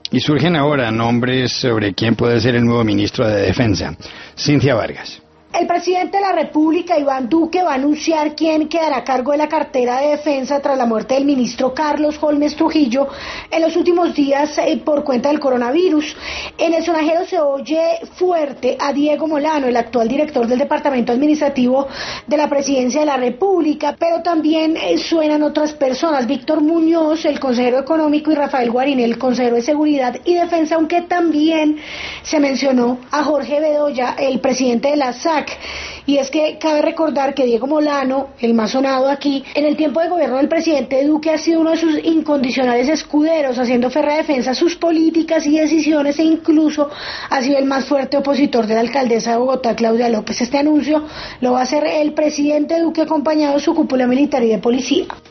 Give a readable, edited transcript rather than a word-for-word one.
Y surgen ahora nombres sobre quién puede ser el nuevo ministro de Defensa. Cintia Vargas. El presidente de la República, Iván Duque, va a anunciar quién quedará a cargo de la cartera de defensa tras la muerte del ministro Carlos Holmes Trujillo en los últimos días por cuenta del coronavirus. En el sonajero se oye fuerte a Diego Molano, el actual director del Departamento Administrativo de la Presidencia de la República, pero también suenan otras personas, Víctor Muñoz, el consejero económico, y Rafael Guarín, el consejero de Seguridad y Defensa, aunque también se mencionó a Jorge Bedoya, el presidente de la SAC. Y es que cabe recordar que Diego Molano, el más sonado aquí, en el tiempo de gobierno del presidente Duque ha sido uno de sus incondicionales escuderos, haciendo férrea defensa a sus políticas y decisiones, e incluso ha sido el más fuerte opositor de la alcaldesa de Bogotá, Claudia López. Este anuncio lo va a hacer el presidente Duque acompañado de su cúpula militar y de policía.